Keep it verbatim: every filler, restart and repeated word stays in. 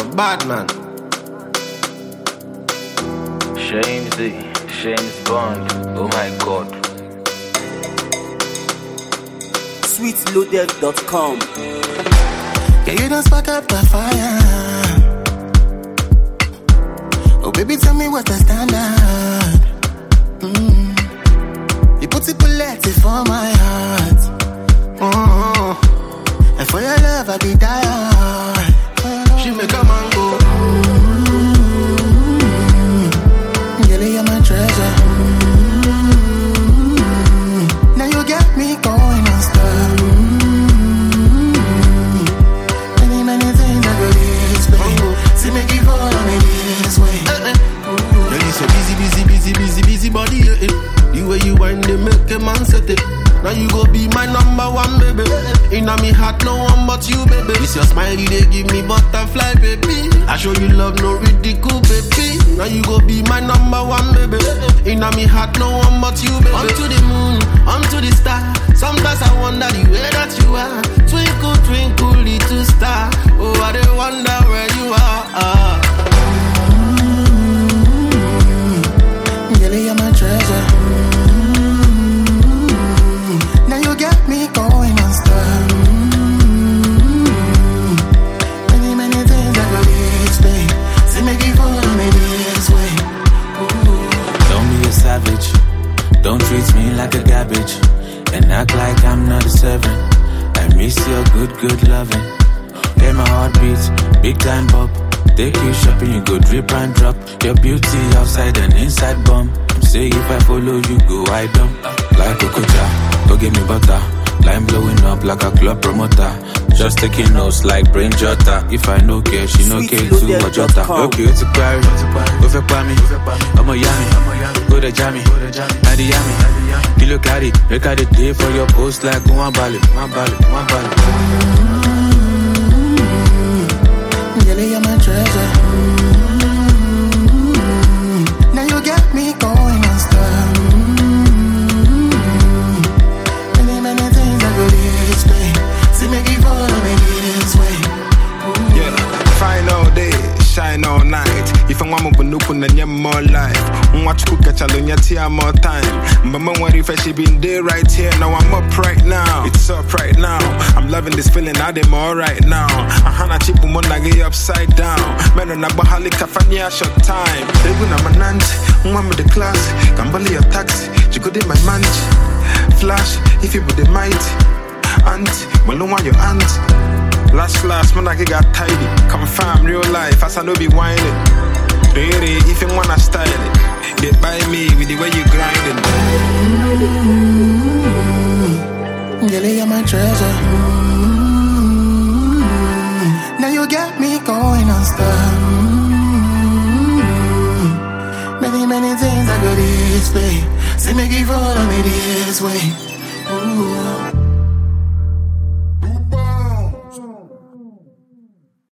bad man. Shamesy, James Bond, oh my god. sweet loaded dot com. Yeah, you don't spark up the fire. Oh baby, tell me what's the standard. Mm. You put it bullets for my heart. Oh, and for your love I be die. She make a man go. Mm-hmm. Girl, you're my treasure. Mm-hmm. Now you got me going on stuff. Mm-hmm. Many, many things I could explain. See me give all on me this way. Girl, you so busy, busy, busy, busy, busy body, yeah, yeah. The way you wind, they make a man set it. Now you go be my number one, baby. Inna me heart, no one but you, baby. This your smiley, they give me butterfly, baby. I show you love, no ridicule, baby. Now you go be my number one, baby. Inna me heart, no one but you, baby. On to the moon, on to the star. Sometimes I wonder the way that you are. Twinkle, twinkle, little star. Oh, I dey wonder where you are. Mm-hmm. Girl, you're my treasure. Me going on stuff. Mm-hmm. Many, many things I could explain. See me give all on me this way. Ooh. Don't be a savage. Don't treat me like a garbage. And act like I'm not a servant. I miss your good, good loving. Get my heart beats, big time pop. Take you shopping, you go drip and drop. Your beauty outside and inside bomb. Say if I follow you, go I dump. Like Cocoja, go give me butter. Line blowing up like a club promoter. Just taking notes like brain jotter. If I no care, she no care too, but jotter. Okay, it's a quarry. Go for Pami. I'm a yummy. Go to Jammy. Adi yummy. Kilo carry. Record the day for your post like one bally. One bally. One bally. Mm-hmm. Girl, you're my treasure. Mm-hmm. Now you got me going on stuff. See me give all of me this way. Ooh. Yeah, fine all day, shine all night. If I want to look on the more life, watch cook at Chalonia tea more time. Mama, what if she been there right here? Now I'm up right now. It's up right now. I'm loving this feeling, I am all right now. I hana chip on I get upside down. Man, I'm a bahali kafania short time. They go na manant, one with the class. Gambali a taxi, you could in my manch. Flash, if you put the might. Aunt, well, no one your aunt. Last, last, man, I got tidy. Confirm real life, as I know be whining. Really, if you wanna style it, get by me with the way you grinding. Mm-hmm. Girl, you're my treasure. Mm-hmm. Now you got me going on stuff. Mm-hmm. Many, many things I could explain. See me give all of me this way. Ooh.